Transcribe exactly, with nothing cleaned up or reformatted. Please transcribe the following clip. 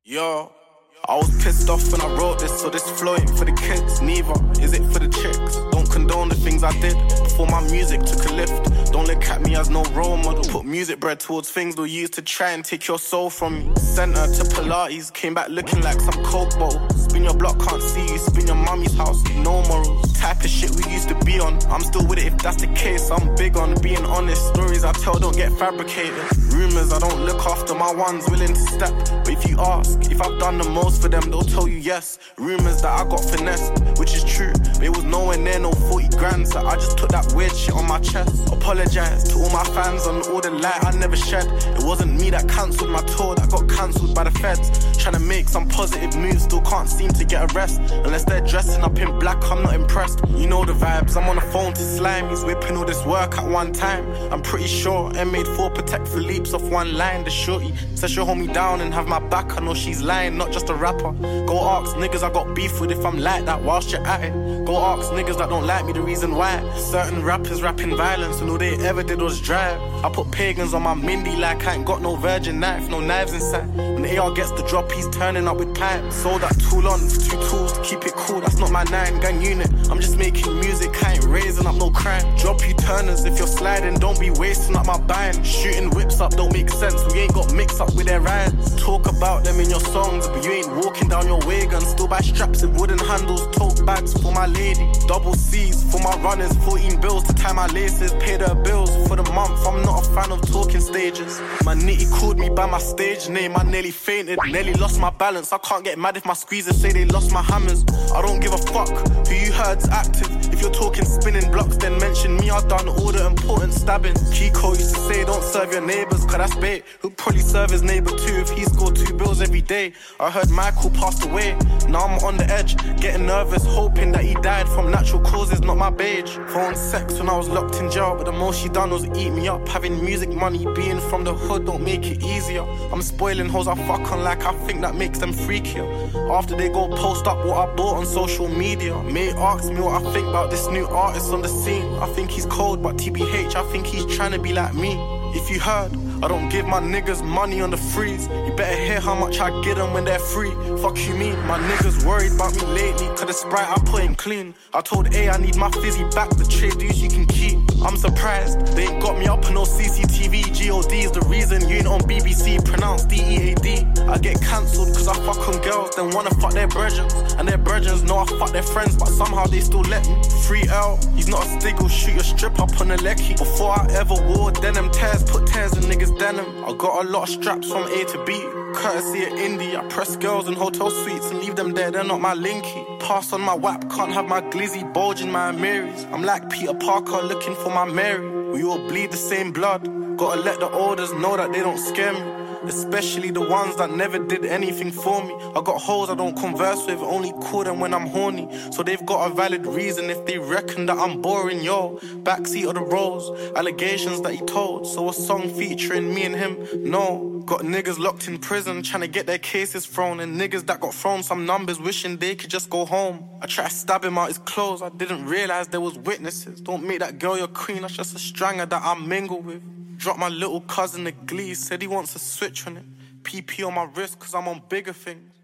Yo, I was pissed off when I wrote this, so this flow ain't for the kids, neither is it for the chicks. Don't condone the things I did before my music took a lift. Don't look at me as no role model. Put music bread towards things they'll use to try and take your soul from me. Sent her to Pilates, came back looking like some coke bottle. Spin your block, can't see you, spin your mommy's house, no morals. Type of shit we used to be on, I'm still with it if that's the case. I'm big on being honest, stories I tell don't get fabricated. Rumours, I don't look after my ones willing to step. But if you ask if I've done the most for them, they'll tell you yes. Rumours that I got finessed, which is true, but it was nowhere near no forty grand. So I just took that weird shit on my chest. Apologise to all my fans on all the light I never shed. It wasn't me that cancelled my tour, that got cancelled by the feds. Trying to make some positive moves, still can't seem to get a rest. Unless they're dressing up in black, I'm not impressed. You know the vibes, I'm on the phone to Slime. He's whipping all this work at one time. I'm pretty sure M made four protect Philippe's off one line. The shorty says she'll hold me down and have my back. I know she's lying, not just a rapper. Go ask niggas I got beef with if I'm like that whilst you're at it. Go ask niggas that don't like me the reason why. Certain rappers rapping violence and all they ever did was drive. I put pagans on my Mindy like I ain't got no virgin knife, no knives inside. When the A R gets the drop, he's turning up with pipes. Sold that tool on for two tools to keep it cool. That's not my nine gang unit. I'm just making music, I ain't raising up no crime. Drop you turners if you're sliding, don't be wasting up my buying. Shooting whips up don't make sense, we ain't got mixed up with their rhymes. Talk about them in your songs, but you ain't walking down your wagon. Still buy straps with wooden handles, tote bags for my lady. Double C's for my runners, fourteen bills to tie my laces. Pay their bills for the month, I'm not a fan of talking stages. My nitty called me by my stage name, I nearly fainted, nearly lost my balance. I can't get mad if my squeezers say they lost my hammers. I don't give a fuck who you heard's active. If you're talking spinning blocks, then mention me, I've done all the important stabbing. Kiko used to say don't serve your neighbours, cause that's bait. He'll probably serve his neighbour too if he scored two bills every day. I heard Michael passed away, now I'm on the edge, getting nervous, hoping that he died from natural causes, not my beige. Phone sex when I was locked in jail, but the most she done was eat me up. Having music money, being from the hood don't make it easier. I'm spoiling hoes I fuck on like I think that makes them freakier. After they go post up what I bought on social media. Mate asks me what I think about this new artist on the scene. I think he's cold, but T B H, I think he's trying to be like me. If you heard, I don't give my niggas money on the freeze. You better hear how much I get them when they're free. Fuck you mean, my niggas worried about me lately, cause the Sprite I put in clean. I told A I need my fizzy back, the trade dues you can keep. I'm surprised, they ain't got me up on no C C T V. G O D is the reason you ain't on B B C, pronounced D E A D. I get cancelled cause I fuck on girls, then wanna fuck their brethren. And their brethren know I fuck their friends, but somehow they still let me. Free L, he's not a stiggle, shoot a strip up on a lecky. Before I ever wore denim tears, put tears in niggas' denim. I got a lot of straps from A to B, courtesy of Indy. I press girls in hotel suites and leave them there, they're not my linky. Pass on my wap, can't have my glizzy bulging my Marys. I'm like Peter Parker looking for my Mary. We all bleed the same blood, gotta let the orders know that they don't scare me. Especially the ones that never did anything for me. I got hoes I don't converse with, only call them when I'm horny. So they've got a valid reason if they reckon that I'm boring, yo. Backseat of the rolls, allegations that he told. So a song featuring me and him, no. Got niggas locked in prison trying to get their cases thrown. And niggas that got thrown some numbers wishing they could just go home. I tried to stab him out his clothes, I didn't realise there was witnesses. Don't make that girl your queen, that's just a stranger that I mingle with. Dropped my little cousin a glee, said he wants a switch on it. P P on my wrist cause I'm on bigger things.